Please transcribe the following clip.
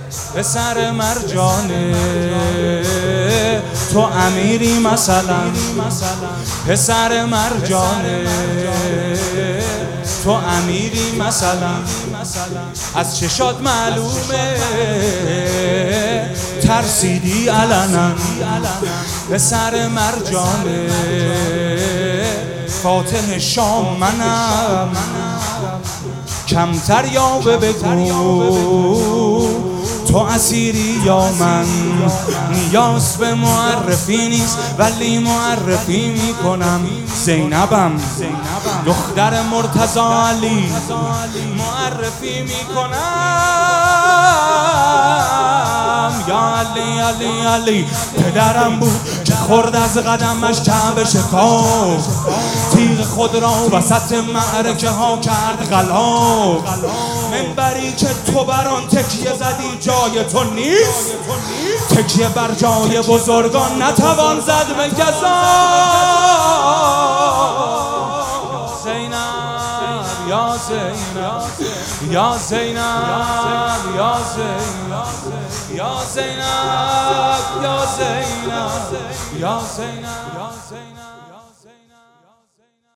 پسر مرجانه تو امیری مثلا، پسر مرجانه تو امیری مثلا، از چشات معلومه ترسیدی علنا. پسر مرجانه فاتح شام منم، کمتر یاوه بگو تو اسیری یا من. نیاز به معرفی نیست ولی معرفی میکنم، زینبم دختر مرتضی علی معرفی میکنم. یا علی علی علی پدرم بود که خورد از قدمش کعبه شکافت، تیغ خود را وسط معرکه ها کرد غلاف. منبری که تو بر آن تکیه زدی جای تو نیست، تکیه بر جای بزرگان نتوان زد به گزاف. زینب یا زینب یا زینب یا زینب یا زینب یا زینب یا زینب.